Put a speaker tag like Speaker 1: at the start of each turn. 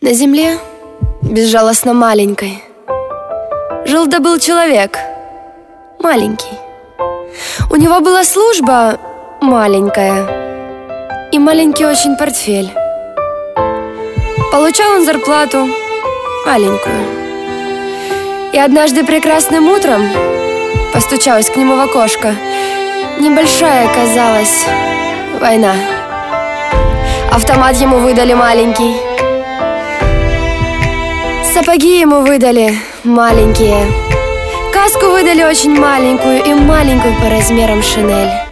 Speaker 1: На земле, безжалостно маленькой, жил да был человек, маленький. У него была служба маленькая и маленький очень портфель. Получал он зарплату маленькую. И однажды прекрасным утром постучалась к нему в окошко небольшая, казалось, война. Автомат ему выдали маленький, сапоги ему выдали маленькие, каску выдали очень маленькую и маленькую по размерам шинель.